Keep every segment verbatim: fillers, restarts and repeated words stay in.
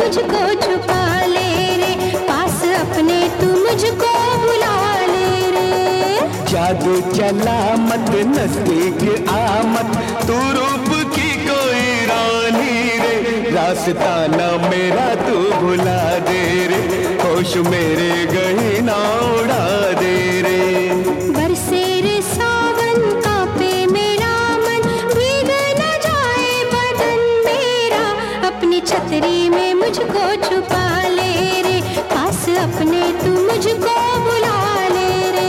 मुझको छुपा ले रे, पास अपने तू मुझको बुला ले रे। जादू चला मत नजदीक आ मत, तू रूप की कोई रानी रे, रास्ता ना मेरा तू भुला दे रे, होश मेरे गही ना उड़ा दे रे। बरसे रे सावन कांपे मेरा मन, भीग न जाए बदन मेरा, अपनी छतरी में मुझको छुपा ले रे, पास अपने तू मुझको बुला ले रे।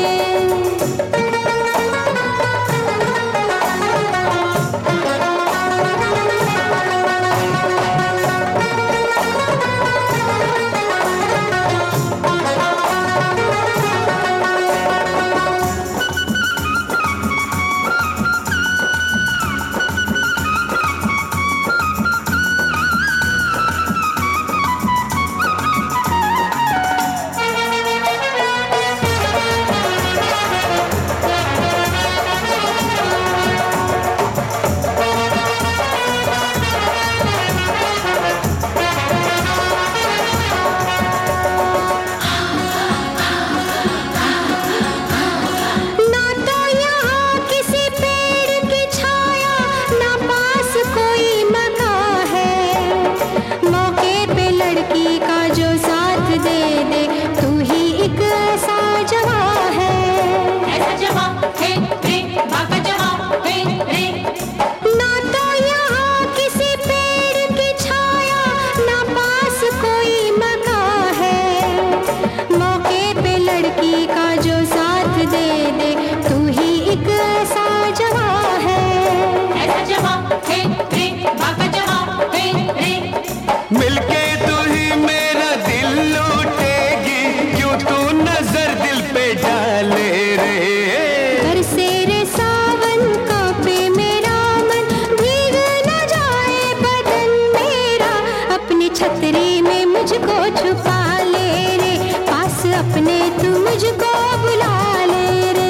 मिलके तू ही मेरा दिल लूटेगी, क्यों तू नजर दिल पे डाले रे। बरसे रे सावन कांपे मेरा मन, भीग न जाए बदन मेरा, अपनी छतरी में मुझको छुपा ले रे, पास अपने तू मुझको बुला ले रे।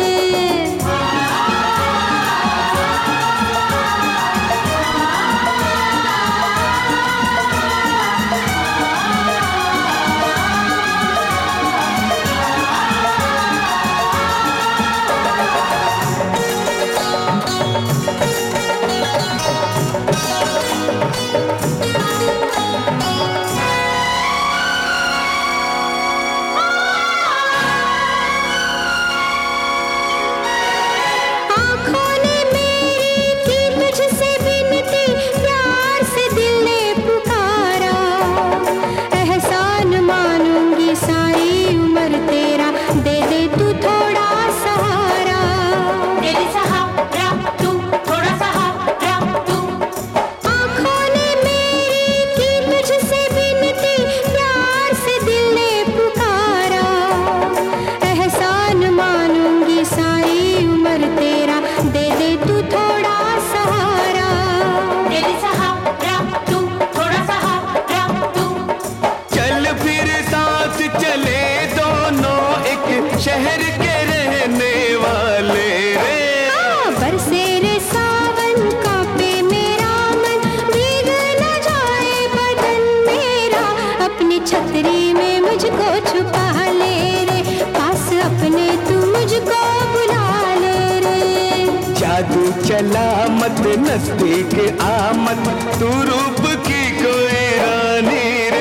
शहर के रहने वाले रे। हाँ, बरसे रे सावन कांपे मेरा मन, भीग न जाए बदन मेरा, अपनी छतरी में मुझको छुपा ले रे, पास अपने तू मुझको बुला ले रे। जादू चला मत नजदीक आ मत, तू रूप की कोई रानी रे,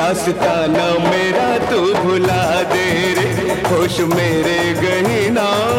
रास्ता ना मेरा तू भुला दे रे, होश मेरे गही ना